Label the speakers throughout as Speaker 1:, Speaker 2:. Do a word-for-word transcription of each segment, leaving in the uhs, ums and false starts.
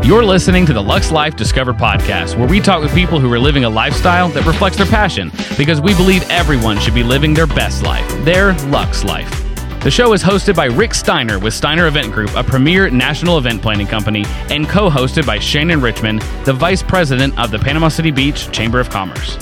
Speaker 1: You're listening to the Lux Life Discovered podcast, where we talk with people who are living a lifestyle that reflects their passion, because we believe everyone should be living their best life, their Lux Life. The show is hosted by Rick Steiner with Steiner Event Group, a premier national event planning company, and co-hosted by Shannon Richmond, the vice president of the Panama City Beach Chamber of Commerce.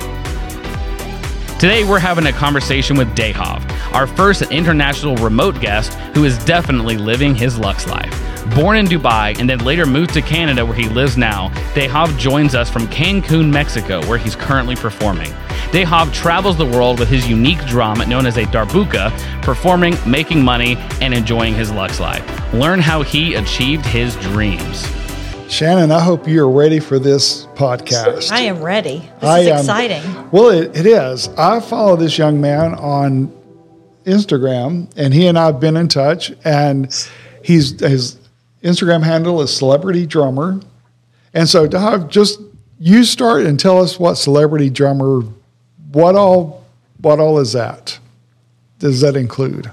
Speaker 1: Today, we're having a conversation with Dehav, our first international remote guest who is definitely living his Lux Life. Born in Dubai and then later moved to Canada where he lives now, Dehav joins us from Cancun, Mexico, where he's currently performing. Dehav travels the world with his unique drum known as a darbuka, performing, making money, and enjoying his Lux Life. Learn how he achieved his dreams.
Speaker 2: Shannon, I hope you're ready for this podcast.
Speaker 3: I am ready. This
Speaker 2: I
Speaker 3: is
Speaker 2: am,
Speaker 3: exciting.
Speaker 2: Well, it, it is. I follow this young man on Instagram, and he and I have been in touch, and he's his Instagram handle is Celebrity Drummer. And so, Dehav, just you start and tell us what Celebrity Drummer, what all, what all is that? Does that include?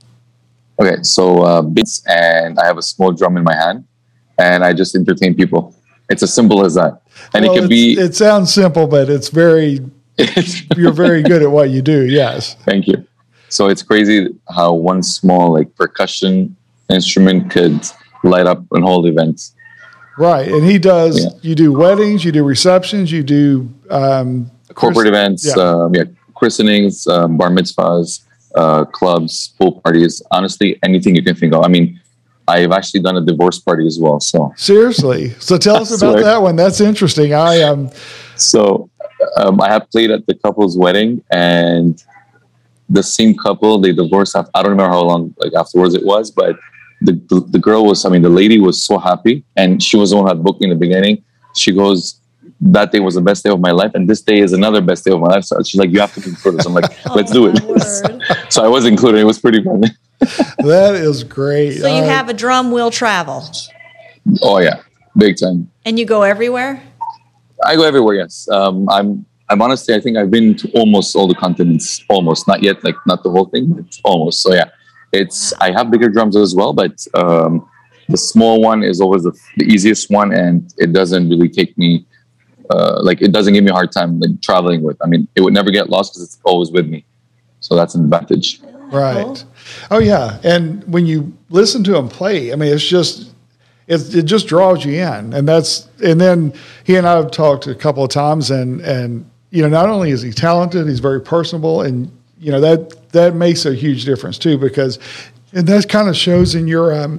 Speaker 4: Okay, so uh, beats, and I have a small drum in my hand, and I just entertain people. It's as simple as that. And
Speaker 2: well,
Speaker 4: it can be.
Speaker 2: It sounds simple, but it's very. You're very good at what you do. Yes.
Speaker 4: Thank you. So it's crazy how one small like percussion instrument could light up an whole event.
Speaker 2: Right, and he does.
Speaker 4: Yeah.
Speaker 2: You do weddings, you do receptions, you do um,
Speaker 4: corporate
Speaker 2: Chris,
Speaker 4: events,
Speaker 2: yeah.
Speaker 4: Um, yeah, christenings, um, bar mitzvahs, uh, clubs, pool parties. Honestly, anything you can think of. I mean, I've actually done a divorce party as well. So
Speaker 2: seriously, so tell us about
Speaker 4: swear.
Speaker 2: that one. That's interesting. I um.
Speaker 4: So um, I have played at the couple's wedding, and the same couple, they divorced after, I don't remember how long like afterwards it was, but the, the the girl was, I mean, the lady was so happy, and she was the one who had booked in the beginning. She goes, that day was the best day of my life, and this day is another best day of my life. So she's like, you have to include this. I'm like, let's
Speaker 3: oh,
Speaker 4: do it. So I was included. It was pretty fun.
Speaker 2: That is great.
Speaker 3: So you
Speaker 2: uh,
Speaker 3: have a drum will travel.
Speaker 4: Oh yeah, big time.
Speaker 3: And you go everywhere?
Speaker 4: I go everywhere. Yes. Um, I'm. I'm honestly. I think I've been to almost all the continents. Almost, not yet. Like not the whole thing, but almost. So yeah, it's. I have bigger drums as well, but um, the small one is always the, the easiest one, and it doesn't really take me. Uh, like it doesn't give me a hard time like traveling with. I mean, it would never get lost because it's always with me. So that's an advantage.
Speaker 2: Right. Oh yeah, and when you listen to him play, I mean, it's just. It, it just draws you in, and that's. And then he and I have talked a couple of times, and and. You know, not only is he talented, he's very personable, and you know that that makes a huge difference too. Because, and that kind of shows in your um,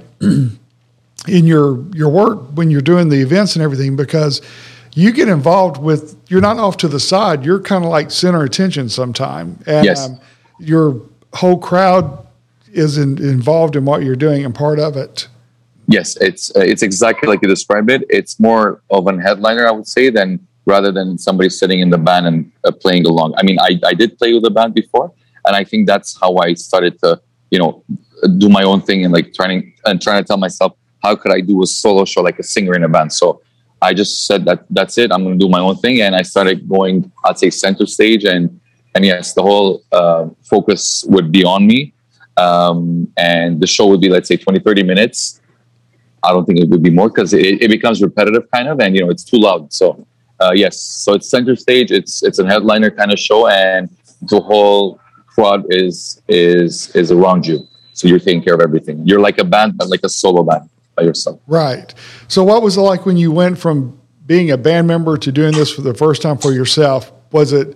Speaker 2: in your your work when you're doing the events and everything. Because you get involved with, you're not off to the side. You're kind of like center attention sometime, and
Speaker 4: yes.
Speaker 2: um, your whole crowd is in, involved in what you're doing and part of it.
Speaker 4: Yes, it's uh, it's exactly like you described it. It's more of an headliner, I would say, than. Rather than somebody sitting in the band and uh, playing along. I mean, I, I did play with the band before, and I think that's how I started to, you know, do my own thing and like trying and trying to tell myself, how could I do a solo show like a singer in a band? So I just said that that's it. I'm going to do my own thing, and I started going, I'd say, center stage, and and yes, the whole uh, focus would be on me, um, and the show would be, let's say, twenty, thirty minutes. I don't think it would be more because it, it becomes repetitive kind of, and you know, it's too loud. So. Uh, yes, so it's center stage. It's it's a headliner kind of show, and the whole crowd is is is around you. So you're taking care of everything. You're like a band, but like a solo band by yourself.
Speaker 2: Right. So what was it like when you went from being a band member to doing this for the first time for yourself? Was it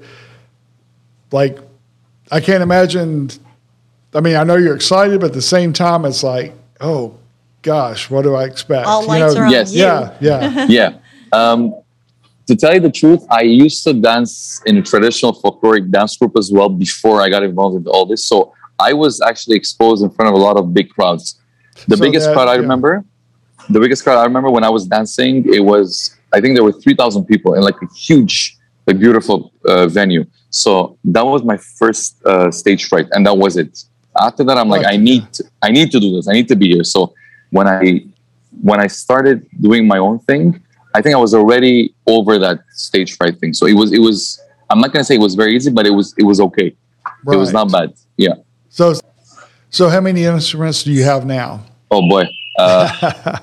Speaker 2: like, I can't imagine. I mean, I know you're excited, but at the same time, it's like, oh gosh, what do I expect?
Speaker 3: All
Speaker 2: you
Speaker 3: lights
Speaker 2: know,
Speaker 3: are on
Speaker 4: yes.
Speaker 3: you.
Speaker 2: Yeah, yeah,
Speaker 4: yeah. Um, To tell you the truth, I used to dance in a traditional folkloric dance group as well before I got involved with all this. So I was actually exposed in front of a lot of big crowds. The
Speaker 2: So
Speaker 4: biggest
Speaker 2: that-
Speaker 4: crowd I
Speaker 2: yeah.
Speaker 4: remember, the biggest crowd I remember when I was dancing, it was, I think there were three thousand people in like a huge, like beautiful uh, venue. So that was my first uh, stage fright, and that was it. After that, I'm like,
Speaker 2: Right.
Speaker 4: I need, to, I need to do this. I need to be here. So when I, when I started doing my own thing, I think I was already over that stage fright thing. So it was, it was, I'm not going to say it was very easy, but it was, it was okay.
Speaker 2: right.
Speaker 4: It was not bad. Yeah.
Speaker 2: So, so how many instruments do you have now?
Speaker 4: Oh boy. Uh,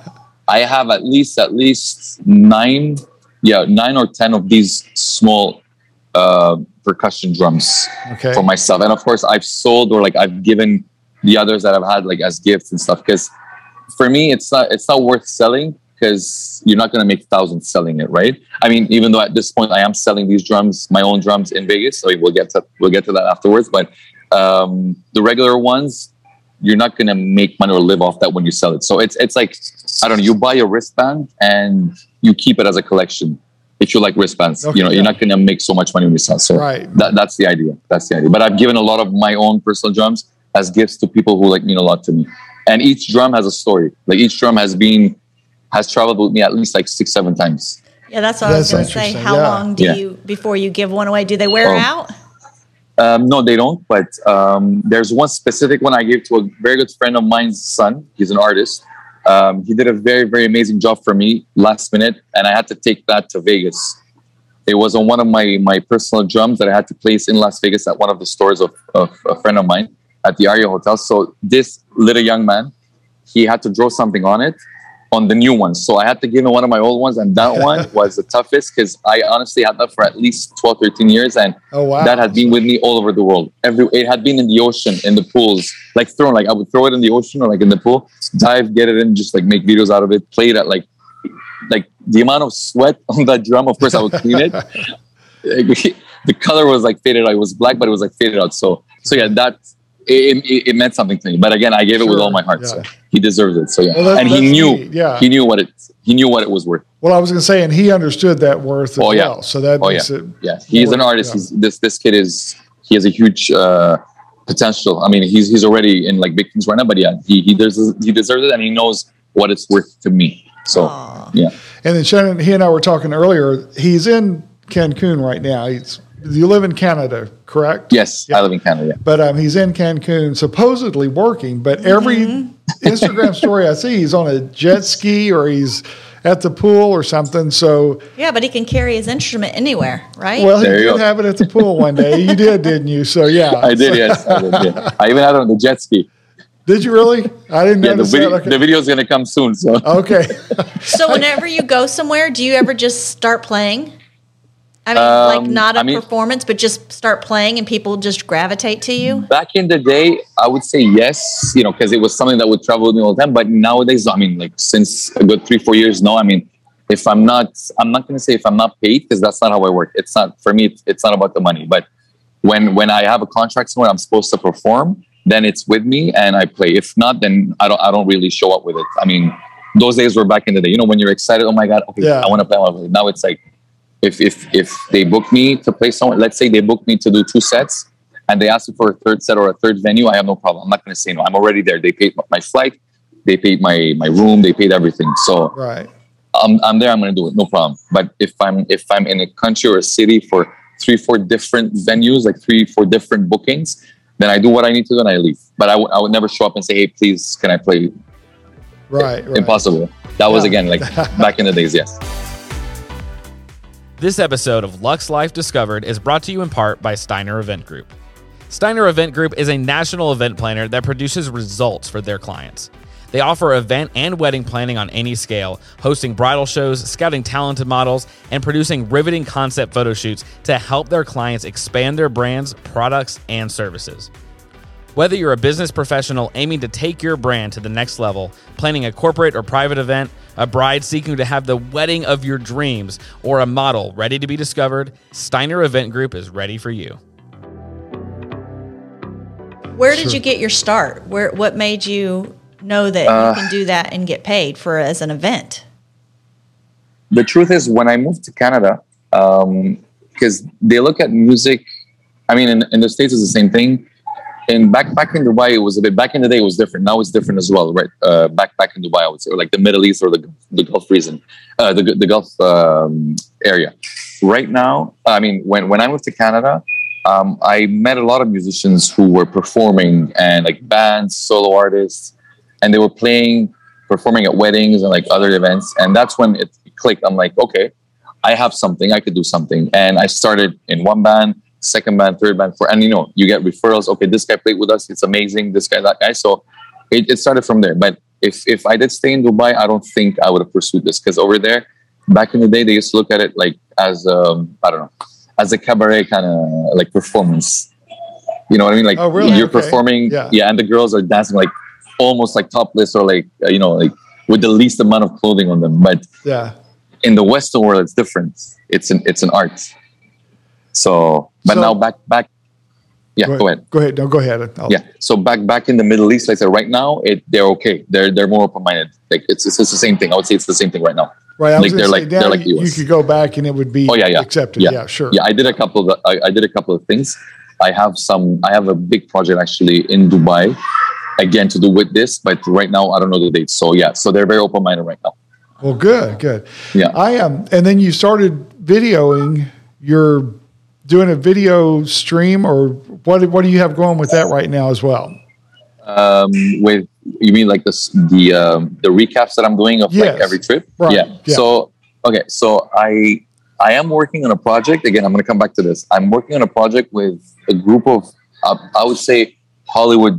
Speaker 4: I have at least at least nine, yeah, nine or ten of these small uh, percussion drums
Speaker 2: Okay.
Speaker 4: for myself. And of course, I've sold or like I've given the others that I've had like as gifts and stuff. Because for me, it's not it's not worth selling because you're not going to make thousands selling it, right? I mean, even though at this point I am selling these drums, my own drums in Vegas. So we'll get to we'll get to that afterwards. But um, the regular ones, you're not going to make money or live off that when you sell it. So it's it's like, I don't know, you buy a wristband and you keep it as a collection. If you like wristbands,
Speaker 2: Okay,
Speaker 4: you know,
Speaker 2: yeah.
Speaker 4: you're not going to make so much money when you sell. So
Speaker 2: Right.
Speaker 4: that, that's the idea. That's the idea. But I've given a lot of my own personal drums as gifts to people who like mean a lot to me. And each drum has a story. Like each drum has been, has traveled with me at least like six, seven times.
Speaker 3: Yeah, that's what I was
Speaker 2: That's
Speaker 3: going to say.
Speaker 2: interesting,
Speaker 3: How
Speaker 2: yeah.
Speaker 3: long do
Speaker 4: Yeah.
Speaker 3: you, before you give one away, do they wear
Speaker 4: Oh.
Speaker 3: out?
Speaker 4: Um, no, they don't. But um, there's one specific one I gave to a very good friend of mine's son. He's an artist. Um, he did a very, very amazing job for me last minute. And I had to take that to Vegas. It was on one of my, my personal drums that I had to place in Las Vegas at one of the stores of, of a friend of mine at the Aria Hotel. So this little young man, he had to draw something on it, on the new one. So I had to give him one of my old ones. And that one was the toughest because I honestly had that for at least twelve, thirteen years. And
Speaker 2: Oh, wow.
Speaker 4: that had been with me all over the world. Every It had been in the ocean, in the pools, like thrown, like I would throw it in the ocean or like in the pool, dive, get it in, just like make videos out of it, play it at like, like the amount of sweat on that drum, of course I would clean it. The color was like faded out. It was black, but it was like faded out. So, so yeah, that, it, it, it meant something to me. But again, I gave it with
Speaker 2: Sure,
Speaker 4: all my heart.
Speaker 2: yeah.
Speaker 4: So he deserves it. So yeah.
Speaker 2: Well, that-
Speaker 4: and he
Speaker 2: that's
Speaker 4: knew,
Speaker 2: neat, yeah.
Speaker 4: he knew what it, he knew what it was worth.
Speaker 2: Well, I was going to say, and he understood that worth as
Speaker 4: Oh, yeah.
Speaker 2: well. So that
Speaker 4: Oh
Speaker 2: makes
Speaker 4: yeah.
Speaker 2: it.
Speaker 4: Yeah. He's
Speaker 2: more-
Speaker 4: an artist.
Speaker 2: yeah.
Speaker 4: He's, this, this kid is, he has a huge, uh, potential. I mean, he's, he's already in like big things right now, but yeah, he, he deserves, he deserves it and he knows what it's worth to me. So
Speaker 3: Aw.
Speaker 4: yeah.
Speaker 2: And then Shannon, he and I were talking earlier. He's in Cancun right now. He's you live in Canada, correct?
Speaker 4: Yes.
Speaker 2: Yeah.
Speaker 4: I live in Canada. Yeah.
Speaker 2: But um, he's in Cancun, supposedly working. But every Instagram story I see, he's on a jet ski or he's at the pool or something. So,
Speaker 3: Yeah, but he can carry his instrument anywhere, right?
Speaker 2: well, he
Speaker 4: There you
Speaker 2: did
Speaker 4: go.
Speaker 2: have it at the pool one day. You did, didn't you? So, yeah.
Speaker 4: I did. Yes. I, did, yeah. I even had it on the jet ski.
Speaker 2: Did you really? I didn't
Speaker 4: Yeah. The
Speaker 2: notice
Speaker 4: video,
Speaker 2: that. Okay.
Speaker 4: the video is going to come soon. So
Speaker 2: okay.
Speaker 3: So whenever you go somewhere, do you ever just start playing? I mean, like
Speaker 4: Um,
Speaker 3: not a
Speaker 4: I mean-
Speaker 3: performance, but just start playing and people just gravitate to you?
Speaker 4: back in the day, I would say yes, you know, because it was something that would travel with me all the time. But nowadays, I mean, like since a good three, four years now, I mean, if I'm not, I'm not going to say if I'm not paid because that's not how I work. It's not for me. It's, it's not about the money. But when when I have a contract somewhere, I'm supposed to perform. Then it's with me and I play. If not, then I don't. I don't really show up with it. I mean, those days were back in the day. You know, when you're excited. Oh my god! Okay,
Speaker 2: Yeah.
Speaker 4: I want to play. I wanna play. Now it's like, if if if they book me to play someone, let's say they book me to do two sets, and they ask me for a third set or a third venue, I have no problem. I'm not going to say no. I'm already there. They paid my flight, they paid my my room, they paid everything. So
Speaker 2: Right.
Speaker 4: I'm I'm there. I'm going to do it. No problem. But if I'm if I'm in a country or a city for three, four different venues, like three, four different bookings, then I do what I need to do and I leave. But I, w- I would never show up and say, hey, please, can I play?
Speaker 2: Right. Right.
Speaker 4: Impossible. That was,
Speaker 2: Yeah.
Speaker 4: again, like back in the days, yes.
Speaker 1: This episode of Lux Life Discovered is brought to you in part by Steiner Event Group. Steiner Event Group is a national event planner that produces results for their clients. They offer event and wedding planning on any scale, hosting bridal shows, scouting talented models, and producing riveting concept photo shoots to help their clients expand their brands, products, and services. Whether you're a business professional aiming to take your brand to the next level, planning a corporate or private event, a bride seeking to have the wedding of your dreams, or a model ready to be discovered, Steiner Event Group is ready for you.
Speaker 3: Where did
Speaker 2: Sure.
Speaker 3: you get your start? Where what made you know that
Speaker 4: Uh,
Speaker 3: you can do that and get paid for as an event?
Speaker 4: The truth is, when I moved to Canada, because they look at music, I mean, in, in the States, it's the same thing. And back back in Dubai, it was a bit. Back in the day, it was different. Now it's different as well, right? Uh, back back in Dubai, I would say, or like the Middle East or the the Gulf region, uh, the the Gulf um, area. Right now, I mean, when when I moved to Canada, um, I met a lot of musicians who were performing and like bands, solo artists, and they were playing, performing at weddings and like other events. And that's when it clicked. I'm like, okay, I have something. I could do something. And I started in one band, second band, third band, four, and you know, you get referrals. Okay, this guy played with us. It's amazing. This guy, that guy. So it, it started from there. But if if I did stay in Dubai, I don't think I would have pursued this, because over there, back in the day, they used to look at it like as um, I don't know, as a cabaret kind of like performance. You know what I mean? Like
Speaker 2: oh, really?
Speaker 4: you're
Speaker 2: okay.
Speaker 4: performing,
Speaker 2: yeah.
Speaker 4: yeah, and the girls are dancing like almost like topless, or like uh, you know, like with the least amount of clothing on them. But
Speaker 2: yeah,
Speaker 4: in the Western world, it's different. It's an it's an art. So, but
Speaker 2: So-
Speaker 4: now back back, yeah, go ahead.
Speaker 2: Go ahead. No, go ahead. I'll-
Speaker 4: Yeah. So back back in the Middle East, like I said, right now, it they're okay. They're they're more open minded. Like it's, it's it's the same thing. I would say it's the same thing right now.
Speaker 2: Right. I was
Speaker 4: Like,
Speaker 2: gonna
Speaker 4: they're
Speaker 2: say,
Speaker 4: like-
Speaker 2: now
Speaker 4: they're like
Speaker 2: you,
Speaker 4: U
Speaker 2: you
Speaker 4: S.
Speaker 2: could go back and it would be
Speaker 4: Oh yeah, yeah,
Speaker 2: accepted.
Speaker 4: Yeah,
Speaker 2: Yeah, sure.
Speaker 4: Yeah, I did a couple of I, I did a couple of things. I have some. I have a big project actually in Dubai, again to do with this. But right now, I don't know the date. So yeah, so they're very open minded right now.
Speaker 2: Well, good, good.
Speaker 4: Yeah.
Speaker 2: I am. And then you started videoing. You're doing a video stream, or what? What do you have going with that right now as well?
Speaker 4: Um, with you mean like this the um, the recaps that I'm doing of
Speaker 2: Yes.
Speaker 4: like every trip?
Speaker 2: Right.
Speaker 4: Yeah.
Speaker 2: Yeah.
Speaker 4: So okay, so I I am working on a project. Again, I'm going to come back to this. I'm working on a project with a group of uh, I would say Hollywood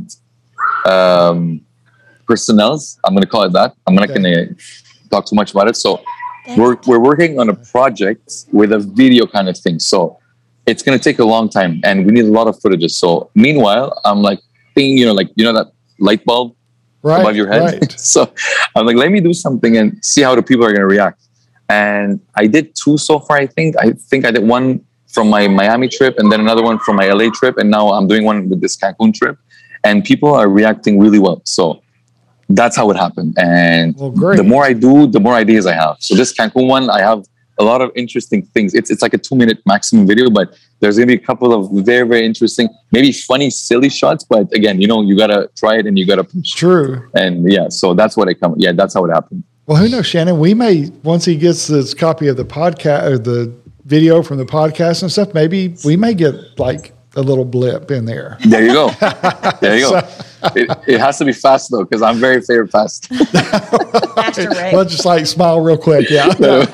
Speaker 4: um, personnels. I'm going to call it that. I'm not
Speaker 2: Okay.
Speaker 4: going to talk too much about it. So we're we're working on a project with a video kind of thing. So it's going to take a long time, and we need a lot of footages. So meanwhile, I'm like, thing, you know, like you know that light bulb
Speaker 2: Right.
Speaker 4: above your head.
Speaker 2: Right.
Speaker 4: So I'm like, let me do something and see how the people are going to react. And I did two so far. I think I think I did one from my Miami trip, and then another one from my L A trip, and now I'm doing one with this Cancun trip, and people are reacting really well. So that's how it happened. And
Speaker 2: Well, great.
Speaker 4: the more I do, the more ideas I have. So this Cancun one, I have a lot of interesting things. It's it's like a two minute maximum video, but there's gonna be a couple of very very interesting, maybe funny, silly shots. But again, you know, you gotta try it and you gotta push.
Speaker 2: True.
Speaker 4: And yeah, so that's what I come. Yeah, that's how it happened.
Speaker 2: Well, who knows, Shannon? We may, once he gets this copy of the podcast or the video from the podcast and stuff, maybe we may get like a little blip in there.
Speaker 4: There you go. There you go. It, it has to be fast though, because I'm very favorite fast.
Speaker 3: Master Ray.
Speaker 2: Let's just like smile real quick. Yeah.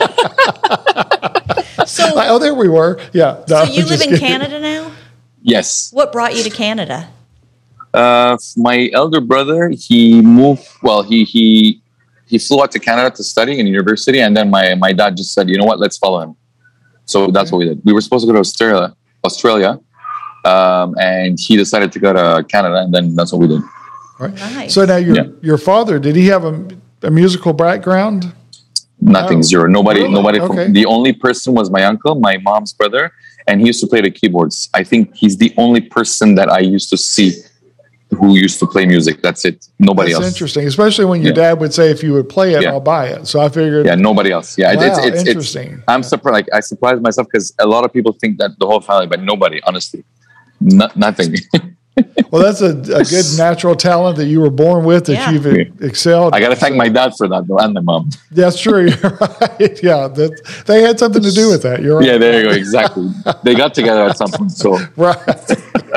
Speaker 3: So,
Speaker 2: Like, oh, there we were. Yeah. No,
Speaker 3: so you
Speaker 2: just
Speaker 3: live in
Speaker 2: kidding.
Speaker 3: Canada now?
Speaker 4: Yes.
Speaker 3: What brought you to Canada?
Speaker 4: Uh, my elder brother, he moved. Well, he he he flew out to Canada to study in university, and then my my dad just said, you know what, let's follow him. So that's what we did. We were supposed to go to Australia, Australia, um, and he decided to go to Canada, and then that's what we did.
Speaker 2: Right.
Speaker 3: Nice.
Speaker 2: So now your
Speaker 4: Yeah.
Speaker 2: your father, did he have a, a musical background?
Speaker 4: Nothing,
Speaker 2: Oh,
Speaker 4: zero. Nobody,
Speaker 2: really?
Speaker 4: nobody. From,
Speaker 2: Okay.
Speaker 4: the only person was my uncle, my mom's brother, and he used to play the keyboards. I think he's the only person that I used to see who used to play music. That's it. Nobody
Speaker 2: That's
Speaker 4: else.
Speaker 2: interesting, especially when your
Speaker 4: Yeah.
Speaker 2: dad would say, if you would play it,
Speaker 4: Yeah.
Speaker 2: I'll buy it. So I figured,
Speaker 4: Yeah, nobody else. Yeah,
Speaker 2: Wow,
Speaker 4: it's, it's, it's,
Speaker 2: interesting.
Speaker 4: it's I'm surprised. Like I surprised myself because a lot of people think that the whole family, but nobody, honestly, no, nothing.
Speaker 2: well, that's a, a good natural talent that you were born with, that
Speaker 3: Yeah.
Speaker 2: you've excelled.
Speaker 4: I got to thank my dad for that, though, and my mom.
Speaker 2: That's true. You're right. Yeah, that, they had something to do with that. You're right.
Speaker 4: Yeah, there you go. Exactly. They got together at some point. So
Speaker 2: Right.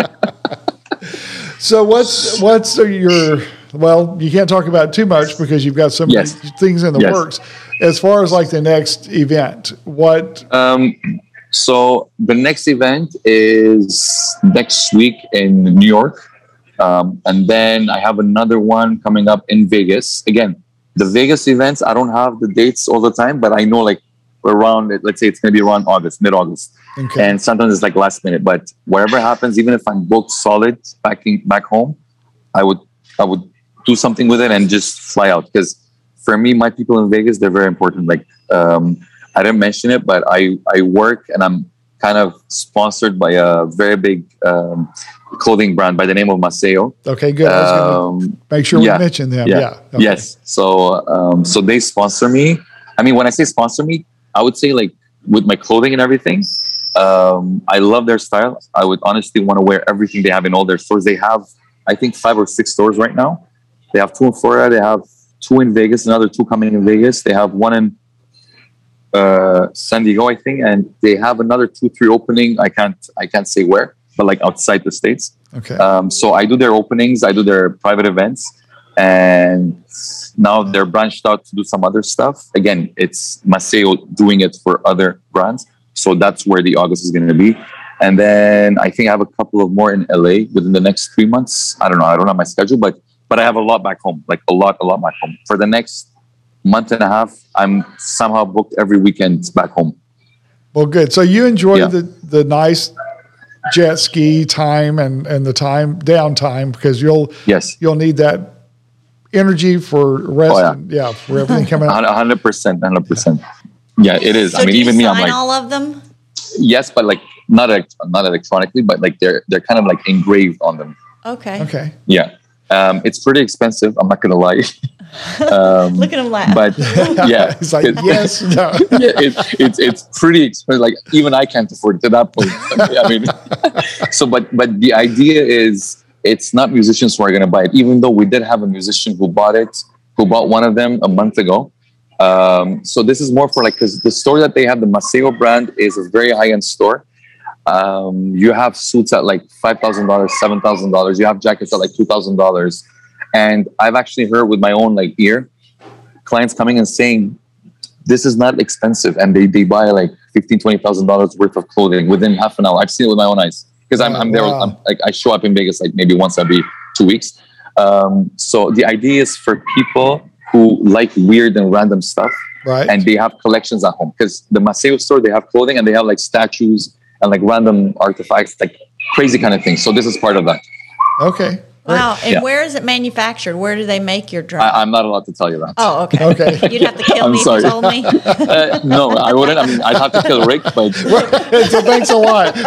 Speaker 2: So what's what's your well? You can't talk about it too much because you've got so many
Speaker 4: Yes.
Speaker 2: things in the
Speaker 4: Yes.
Speaker 2: works. As far as like the next event, what?
Speaker 4: Um, so the next event is next week in New York. Um, and then I have another one coming up in Vegas. Again, the Vegas events, I don't have the dates all the time, but I know like around it, let's say it's going to be around August, mid-August.
Speaker 2: Okay.
Speaker 4: And sometimes it's like last minute, but whatever happens, even if I'm booked solid back, in, back home, I would, I would do something with it and just fly out. Because for me, my people in Vegas, they're very important. Like, um, I didn't mention it, but I, I work and I'm kind of sponsored by a very big um, clothing brand by the name of Maceo.
Speaker 2: Okay, good. I was gonna
Speaker 4: Um,
Speaker 2: make sure
Speaker 4: yeah,
Speaker 2: we mention them.
Speaker 4: yeah.
Speaker 2: Yeah. Okay.
Speaker 4: Yes. So, um, so they sponsor me. I mean, when I say sponsor me, I would say like with my clothing and everything. Um, I love their style. I would honestly want to wear everything they have in all their stores. They have, I think, five or six stores right now. They have two in Florida. They have two in Vegas. Another two coming in Vegas. They have one in uh, San Diego, I think, and they have another two, three opening. I can't, I can't say where, but like outside the states.
Speaker 2: Okay.
Speaker 4: Um, so I do their openings, I do their private events, and now they're branched out to do some other stuff. Again, it's Maceo doing it for other brands. So that's where the August is going to be. And then I think I have a couple of more in L A within the next three months. I don't know. I don't have my schedule, but but I have a lot back home, like a lot, a lot back home. For the next month and a half, I'm somehow booked every weekend back home.
Speaker 2: Well, good. So you enjoy
Speaker 4: Yeah.
Speaker 2: the, the nice jet ski time and, and the time downtime because you'll
Speaker 4: Yes.
Speaker 2: you'll need that energy for rest.
Speaker 4: Oh, yeah.
Speaker 2: and, yeah, for everything coming out.
Speaker 4: one hundred percent, one hundred percent. Yeah, it is.
Speaker 3: So
Speaker 4: I mean,
Speaker 3: do you
Speaker 4: even me, I'm
Speaker 3: sign
Speaker 4: like,
Speaker 3: all of them?
Speaker 4: yes, but like not elect- not electronically, but like they're they're kind of like engraved on them.
Speaker 3: Okay.
Speaker 2: Okay.
Speaker 4: Yeah, um, it's pretty expensive. I'm not gonna lie. Um,
Speaker 3: Look at him laugh.
Speaker 4: but yeah,
Speaker 2: He's like,
Speaker 4: it-
Speaker 2: yes, no.
Speaker 4: yeah, it, it's it's pretty expensive. Like even I can't afford it to that point. I mean, so but but the idea is it's not musicians who are going to buy it. Even though we did have a musician who bought it, who bought one of them a month ago. Um, so this is more for like because the store that they have, the Maceo brand, is a very high end store. Um, you have suits at like five thousand dollars, seven thousand dollars. You have jackets at like two thousand dollars. And I've actually heard with my own like ear, clients coming and saying, this is not expensive. And they, they buy like fifteen thousand dollars, twenty thousand dollars worth of clothing within half an hour. I've seen it with my own eyes because I'm,
Speaker 2: Oh,
Speaker 4: I'm there.
Speaker 2: wow.
Speaker 4: I'm, like I show up in Vegas like maybe once every two weeks. Um, so the idea is for people who like weird and random stuff
Speaker 2: Right.
Speaker 4: and they have collections at home because the Maceo store, they have clothing and they have like statues and like random artifacts, like crazy kind of things. So this is part of that.
Speaker 2: Okay.
Speaker 3: Wow. And
Speaker 4: Yeah.
Speaker 3: where is it manufactured? Where do they make your drum?
Speaker 4: I, I'm not allowed to tell you that.
Speaker 3: oh, okay.
Speaker 2: Okay.
Speaker 3: You'd have to kill
Speaker 4: I'm
Speaker 3: me
Speaker 4: sorry.
Speaker 3: if you told me.
Speaker 4: Uh, no, I wouldn't. I mean, I'd have to kill Rick, but
Speaker 2: So thanks a lot.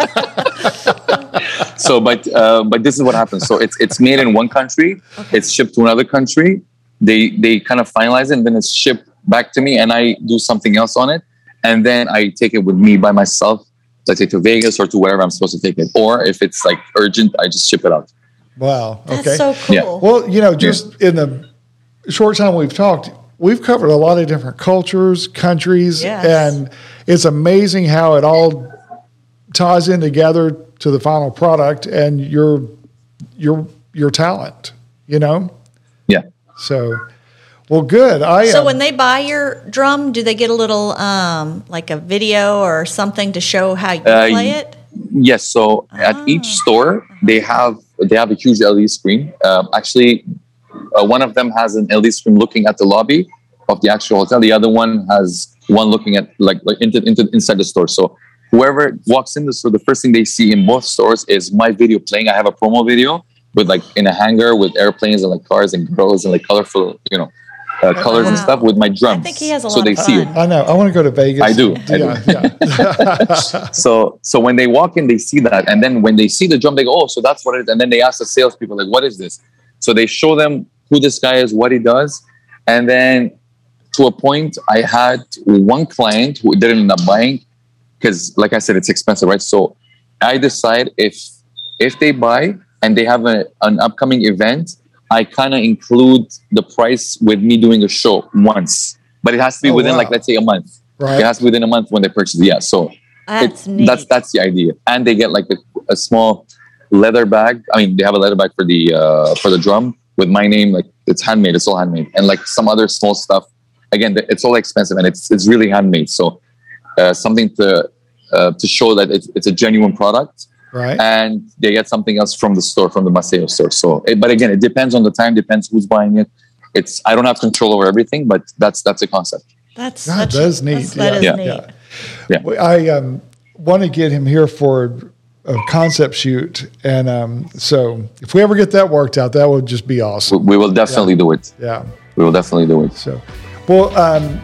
Speaker 4: so, but, uh, but this is what happens. So it's it's made in one country, it's shipped to another country. They they kind of finalize it, and then it's shipped back to me, and I do something else on it, and then I take it with me by myself. Let's say to Vegas or to wherever I'm supposed to take it. Or if it's like urgent, I just ship it out.
Speaker 2: Wow.
Speaker 3: That's
Speaker 2: Okay.
Speaker 3: so cool.
Speaker 4: Yeah.
Speaker 2: Well, you know, just in the short time we've talked, we've covered a lot of different cultures, countries,
Speaker 3: Yes.
Speaker 2: and it's amazing how it all ties in together to the final product and your your your talent, you know?
Speaker 4: Yeah.
Speaker 2: So, well, good. I
Speaker 3: So
Speaker 2: um,
Speaker 3: when they buy your drum, do they get a little um, like a video or something to show how you
Speaker 4: Uh,
Speaker 3: play it?
Speaker 4: Yes. So at each store, they have they have a huge L E D screen. Um, actually, uh, one of them has an L E D screen looking at the lobby of the actual hotel. The other one has one looking at like, like into, into inside the store. So whoever walks in the store, the first thing they see in both stores is my video playing. I have a promo video with like in a hangar with airplanes and like cars and girls and like colorful, you know, uh, colors and
Speaker 3: Wow.
Speaker 4: stuff with my drums.
Speaker 3: I think he has a
Speaker 4: so
Speaker 3: lot
Speaker 4: they
Speaker 3: of
Speaker 4: see it.
Speaker 3: fun.
Speaker 2: I know. I want to go to Vegas.
Speaker 4: I do, I
Speaker 2: yeah,
Speaker 4: do.
Speaker 2: yeah.
Speaker 4: So so when they walk in, they see that, and then when they see the drum, they go, "Oh, so that's what it is." And then they ask the salespeople, like, "What is this?" So they show them who this guy is, what he does, and then to a point, I had one client who didn't end up buying because, like I said, it's expensive, right? So I decide if if they buy and they have a, an upcoming event, I kind of include the price with me doing a show once, but it has to be
Speaker 2: Oh,
Speaker 4: within
Speaker 2: wow.
Speaker 4: like let's say a month.
Speaker 2: Right.
Speaker 4: It has to be within a month when they purchase it. Yeah, so
Speaker 3: That's
Speaker 4: it-
Speaker 3: neat.
Speaker 4: that's that's the idea, and they get like a, a small leather bag. I mean, they have a leather bag for the uh, for the drum with my name. Like it's handmade. It's all handmade, and like some other small stuff. Again, th- it's all expensive, and it's it's really handmade. So uh, something to uh, to show that it's, it's a genuine product,
Speaker 2: Right.
Speaker 4: and they get something else from the store, from the Maceo store. So, it, but again, it depends on the time. Depends who's buying it. It's I don't have control over everything, but that's that's a concept.
Speaker 3: That's
Speaker 2: God,
Speaker 3: such,
Speaker 2: that's neat.
Speaker 3: that's- That is
Speaker 4: Yeah.
Speaker 3: neat.
Speaker 2: Yeah.
Speaker 4: Yeah.
Speaker 2: Well, I um, want to get him here for a concept shoot, and um, so if we ever get that worked out, that would just be
Speaker 4: We,
Speaker 2: awesome.
Speaker 4: we will definitely do it.
Speaker 2: Yeah.
Speaker 4: We will definitely do it.
Speaker 2: So, well, um,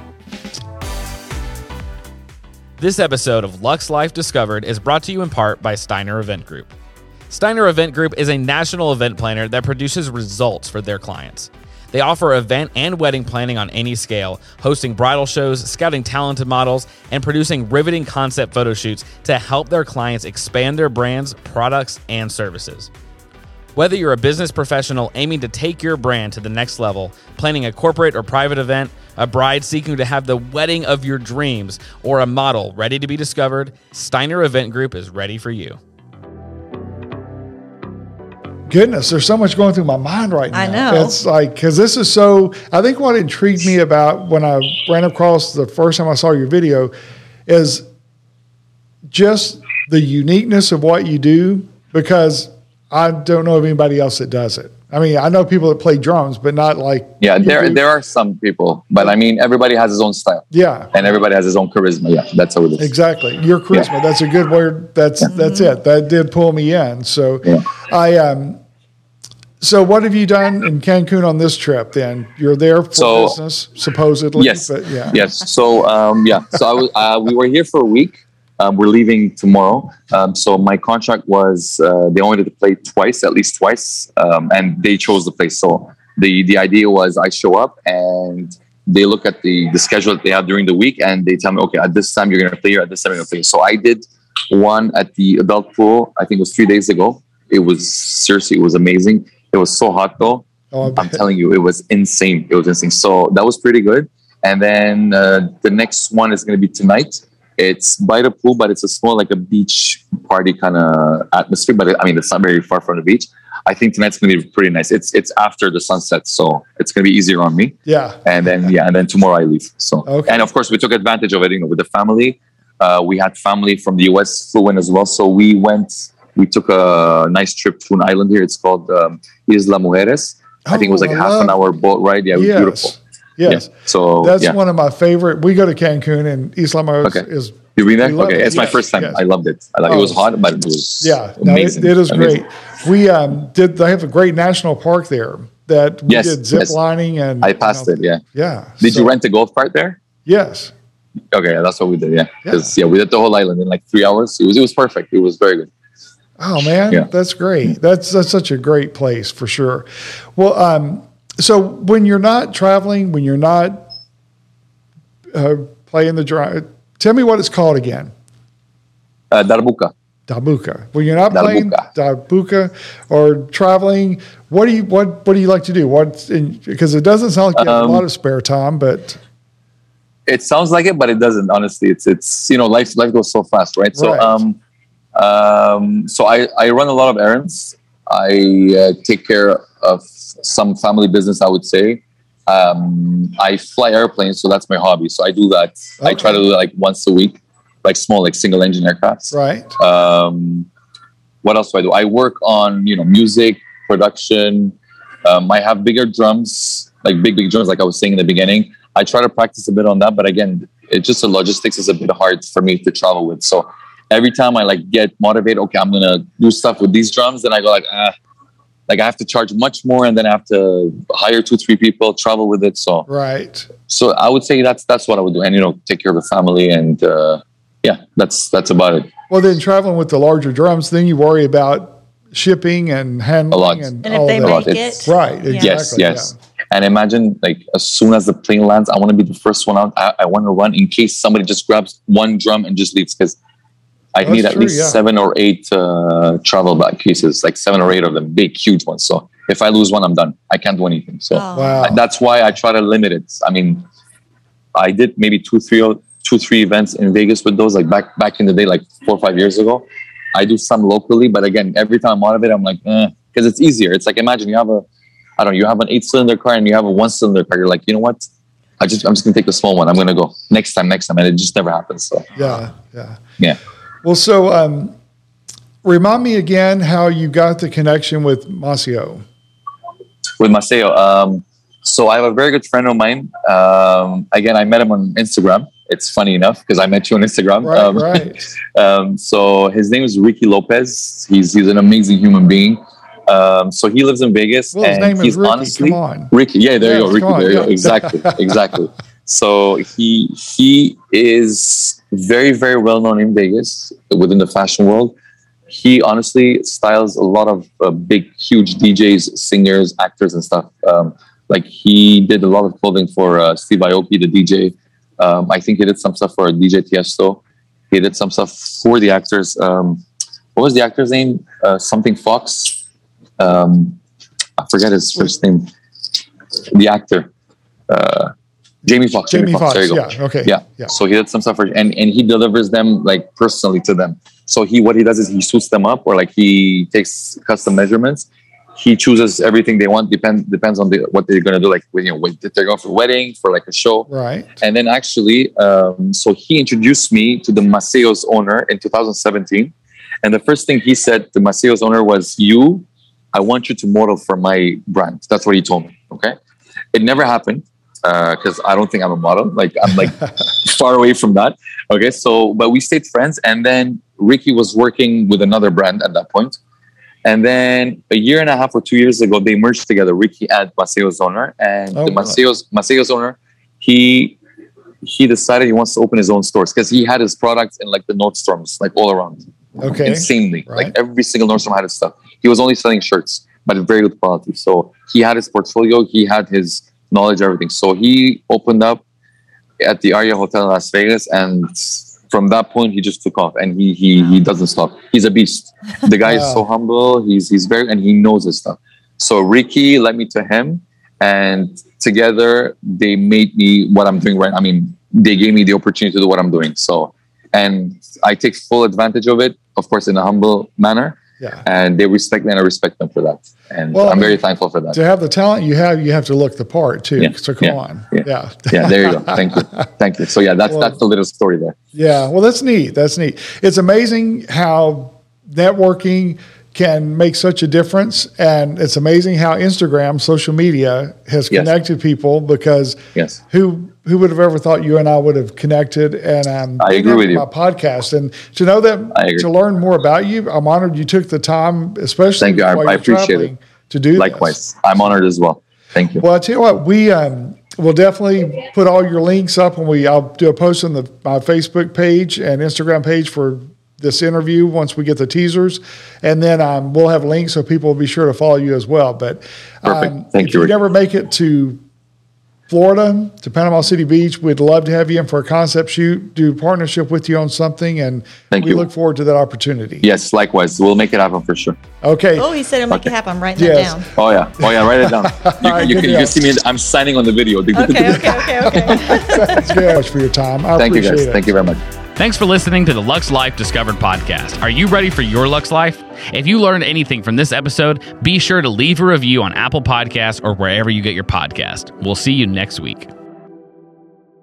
Speaker 1: This episode of Lux Life Discovered is brought to you in part by Steiner Event Group. Steiner Event Group is a national event planner that produces results for their clients. They offer event and wedding planning on any scale, hosting bridal shows, scouting talented models, and producing riveting concept photo shoots to help their clients expand their brands, products, and services. Whether you're a business professional aiming to take your brand to the next level, planning a corporate or private event, a bride seeking to have the wedding of your dreams, or a model ready to be discovered, Steiner Event Group is ready for you.
Speaker 2: goodness, there's so much going through my mind right now.
Speaker 3: I know.
Speaker 2: It's like, because this is so, I think what intrigued me about when I ran across the first time I saw your video is just the uniqueness of what you do, because I don't know of anybody else that does it. I mean, I know people that play drums, but not like
Speaker 4: Yeah,
Speaker 2: you
Speaker 4: there
Speaker 2: do.
Speaker 4: there are some people, but I mean, everybody has his own style.
Speaker 2: Yeah,
Speaker 4: And everybody has his own charisma. Yeah, that's how it is.
Speaker 2: exactly. Your charisma.
Speaker 4: Yeah.
Speaker 2: That's a good word. That's that's it. That did pull me in. So,
Speaker 4: Yeah.
Speaker 2: I um. So, what have you done in Cancun on this trip? Then you're there for
Speaker 4: So-
Speaker 2: business, supposedly.
Speaker 4: Yes.
Speaker 2: But yeah.
Speaker 4: Yes. So um, yeah. So I was, uh, we were here for a week. Um, we're leaving tomorrow. Um, so my contract was uh, they wanted to play twice, at least twice, um, and they chose the place. So the the idea was I show up and they look at the the schedule that they have during the week and they tell me, okay, at this time you're going to play here, at this time you're going to play. So I did one at the adult pool. I think it was three days ago. It was seriously, it was amazing. It was so hot though.
Speaker 2: Oh, I
Speaker 4: I'm
Speaker 2: bet.
Speaker 4: telling you, it was insane. It was insane. So that was pretty good. And then uh, the next one is going to be tonight. It's by the pool, but it's a small, like a beach party kind of atmosphere. But it, I mean, it's not very far from the beach. I think tonight's going to be pretty nice. It's it's after the sunset, so it's going to be easier on me.
Speaker 2: Yeah.
Speaker 4: And then yeah, and then tomorrow I leave. So
Speaker 2: Okay.
Speaker 4: and of course we took advantage of it. You know, with the family, uh, we had family from the U S flew in as well. So we went. We took a nice trip to an island here. It's called um, Isla Mujeres. I think it was like
Speaker 2: Oh,
Speaker 4: a
Speaker 2: I
Speaker 4: half
Speaker 2: love-
Speaker 4: an hour boat ride. Yeah, it was
Speaker 2: Yes.
Speaker 4: beautiful.
Speaker 2: Yes.
Speaker 4: Yeah. So
Speaker 2: That's
Speaker 4: yeah.
Speaker 2: one of my favorite. We go to Cancun and Isla Mujeres
Speaker 4: Okay.
Speaker 2: is
Speaker 4: You been there?
Speaker 2: we love
Speaker 4: Okay,
Speaker 2: it.
Speaker 4: it's my
Speaker 2: Yes,
Speaker 4: first time.
Speaker 2: yes.
Speaker 4: I loved it. I like
Speaker 2: Oh,
Speaker 4: it was hot, but it was
Speaker 2: yeah, no, it,
Speaker 4: amazing.
Speaker 2: it is
Speaker 4: Amazing.
Speaker 2: great. We um, did. They have a great national park there that we
Speaker 4: Yes,
Speaker 2: did zip
Speaker 4: yes.
Speaker 2: lining and
Speaker 4: I passed
Speaker 2: you know,
Speaker 4: it. Yeah.
Speaker 2: Yeah.
Speaker 4: Did
Speaker 2: So-
Speaker 4: you rent a golf cart there?
Speaker 2: Yes.
Speaker 4: Okay, yeah, that's what we did. Yeah, because yeah. we did the whole island in like three hours. It was it was perfect. It was very good.
Speaker 2: Oh man,
Speaker 4: Yeah.
Speaker 2: that's great. That's that's such a great place for sure. Well, um, so when you're not traveling, when you're not uh, playing the drive, tell me what it's called again.
Speaker 4: Uh, Darbuka.
Speaker 2: Dabuka. When you're not playing
Speaker 4: Darbuka.
Speaker 2: Dabuka or traveling, what do you what what do you like to do? What because it doesn't sound like you have
Speaker 4: Um,
Speaker 2: a lot of spare time, but
Speaker 4: It sounds like it, but it doesn't. Honestly, it's it's you know life life goes so fast, right? So
Speaker 2: Right.
Speaker 4: um um so I I run a lot of errands. I uh, take care of some family business, I would say. Um, I fly airplanes, so that's my hobby. So I do that. I try to do it like once a week, like small, like single engine aircrafts.
Speaker 2: right.
Speaker 4: Um, what else do I do? I work on you know music production. Um, I have bigger drums, like big big drums, like I was saying in the beginning. I try to practice a bit on that, but again, it's just the logistics is a bit hard for me to travel with. So every time I like get motivated, okay, I'm gonna do stuff with these drums, then I go like ah, like I have to charge much more, and then I have to hire two three people, travel with it. So
Speaker 2: Right.
Speaker 4: so I would say that's that's what I would do, and you know, take care of the family, and uh, yeah, that's that's about it.
Speaker 2: Well, then traveling with the larger drums, then you worry about shipping and handling
Speaker 4: A lot.
Speaker 2: and,
Speaker 3: And
Speaker 2: all
Speaker 3: if they
Speaker 2: that.
Speaker 4: lot.
Speaker 3: make
Speaker 4: It's-
Speaker 3: it,
Speaker 2: Right.
Speaker 3: Yeah.
Speaker 2: Exactly.
Speaker 4: Yes, yes. And imagine, like, as soon as the plane lands, I want to be the first one out. I, I want to run in case somebody just grabs one drum and just leaves, because I
Speaker 2: That's
Speaker 4: need at
Speaker 2: true,
Speaker 4: least
Speaker 2: yeah.
Speaker 4: seven or eight uh, travel bag cases, like seven or eight of them, big, huge ones. So if I lose one, I'm done. I can't do anything. So
Speaker 3: Oh.
Speaker 2: Wow.
Speaker 4: that's why I try to limit it. I mean, I did maybe two, three, two, three events in Vegas with those, like back back in the day, like four or five years ago. I do some locally, but again, every time I'm out of it, I'm like, because it's easier. It's like, imagine you have a, I don't know, you have an eight-cylinder car and you have a one-cylinder car. You're like, you know what? I just, I'm just gonna take the small one. I'm gonna go next time, next time, and it just never happens. So
Speaker 2: Yeah. Yeah.
Speaker 4: yeah.
Speaker 2: Well, so um, remind me again how you got the connection with Masio.
Speaker 4: With Maceo. Um, so I have a very good friend of mine. Um, again, I met him on Instagram. It's funny enough because I met you on Instagram.
Speaker 2: Right.
Speaker 4: Um,
Speaker 2: right.
Speaker 4: um, so his name is Ricky Lopez. He's he's an amazing human being. Um, so he lives in Vegas,
Speaker 2: Well, his
Speaker 4: and
Speaker 2: name is
Speaker 4: he's
Speaker 2: Ricky.
Speaker 4: honestly
Speaker 2: Come on.
Speaker 4: Ricky. Yeah, there
Speaker 2: Yes,
Speaker 4: you go, Ricky.
Speaker 2: come on,
Speaker 4: There you
Speaker 2: yeah.
Speaker 4: go. Exactly, exactly. So he he is very very well known in Vegas within the fashion world. He honestly styles a lot of uh, big, huge D Js, singers, actors, and stuff. Um, like he did a lot of clothing for uh, Steve Aoki, the D J. Um, I think he did some stuff for D J Tiesto. He did some stuff for the actors. Um, what was the actor's name? Uh, something Fox. Um, I forget his first name. The actor. Uh, Jamie Foxx.
Speaker 2: Jamie Foxx.
Speaker 4: There you go.
Speaker 2: Yeah. Okay.
Speaker 4: Yeah.
Speaker 2: Yeah.
Speaker 4: So he did some stuff for, and, and he delivers them like personally to them. So he, what he does is he suits them up, or like he takes custom measurements. He chooses everything they want. Depend depends on the, what they're gonna do. Like, you know, if they're going for a wedding, for like a show.
Speaker 2: Right.
Speaker 4: And then actually, um, so he introduced me to the Maceo's owner in two thousand seventeen. And the first thing he said to Maceo's owner was, "You, I want you to model for my brand. That's what he told me. Okay. It never happened because uh, I don't think I'm a model. Like I'm like far away from that. Okay. So, but we stayed friends. And then Ricky was working with another brand at that point. And then a year and a half or two years ago, they merged together, Ricky and Maceo's owner. And
Speaker 2: oh,
Speaker 4: the Maceo's, Maceo's owner, he he decided he wants to open his own stores because he had his products in like the Nordstroms, like all around.
Speaker 2: Okay.
Speaker 4: Insanely.
Speaker 2: Right.
Speaker 4: Like every single Nordstrom had his stuff. He was only selling shirts, but very good quality. So he had his portfolio, he had his knowledge, everything. So he opened up at the Aria Hotel in Las Vegas, and from that point he just took off, and he he he doesn't stop. He's a beast. The guy
Speaker 2: wow.
Speaker 4: is so humble. He's he's very, and he knows his stuff. So Ricky led me to him, and together they made me what I'm doing right. I mean, they gave me the opportunity to do what I'm doing. So, and I take full advantage of it, of course, in a humble manner.
Speaker 2: Yeah.
Speaker 4: And they respect me, and I respect them for that. And
Speaker 2: well,
Speaker 4: I'm very thankful for that.
Speaker 2: To have the talent you have, you have to look the part too.
Speaker 4: Yeah.
Speaker 2: So come
Speaker 4: yeah.
Speaker 2: on.
Speaker 4: Yeah.
Speaker 2: Yeah.
Speaker 4: yeah. There you go. Thank you. Thank you. So yeah, that's,
Speaker 2: well,
Speaker 4: that's the little story there.
Speaker 2: Yeah. Well, that's neat. That's neat. It's amazing how networking can make such a difference. And it's amazing how Instagram, social media has
Speaker 4: Yes.
Speaker 2: connected people, because
Speaker 4: Yes.
Speaker 2: who, who would have ever thought you and I would have connected? And um,
Speaker 4: I agree with you.
Speaker 2: My podcast, and to know
Speaker 4: I
Speaker 2: that,
Speaker 4: agree.
Speaker 2: to learn more about you, I'm honored you took the time, especially
Speaker 4: Thank you. I-
Speaker 2: while
Speaker 4: I
Speaker 2: you're
Speaker 4: appreciate
Speaker 2: traveling,
Speaker 4: it.
Speaker 2: to do
Speaker 4: Likewise.
Speaker 2: this.
Speaker 4: I'm honored as well. Thank you.
Speaker 2: Well, I tell you what, we um, will definitely put all your links up when we. I'll do a post on the my Facebook page and Instagram page for this interview once we get the teasers, and then um, we'll have links so people will be sure to follow you as well. But um,
Speaker 4: Perfect. Thank
Speaker 2: if
Speaker 4: you,
Speaker 2: you
Speaker 4: Rick.
Speaker 2: never make it to Florida, to Panama City Beach, we'd love to have you in for a concept shoot, do partnership with you on something, and
Speaker 4: Thank
Speaker 2: we
Speaker 4: you.
Speaker 2: look forward to that opportunity.
Speaker 4: Yes, likewise. We'll make it happen for sure.
Speaker 2: Okay.
Speaker 3: Oh, he said he'll make it happen. I'm writing
Speaker 2: Yes.
Speaker 3: that down.
Speaker 4: Oh yeah. Oh yeah. Write it down. You,
Speaker 2: right,
Speaker 4: you
Speaker 2: good
Speaker 4: can, you
Speaker 2: deal.
Speaker 4: can see me. I'm signing on the video.
Speaker 3: Okay, okay, okay, okay.
Speaker 2: Thanks very much for your time. I
Speaker 4: Thank you
Speaker 2: appreciate
Speaker 4: guys.
Speaker 2: it.
Speaker 4: Thank you very much.
Speaker 1: Thanks for listening to the Lux Life Discovered podcast. Are you ready for your Lux Life? If you learned anything from this episode, be sure to leave a review on Apple Podcasts or wherever you get your podcast. We'll see you next week.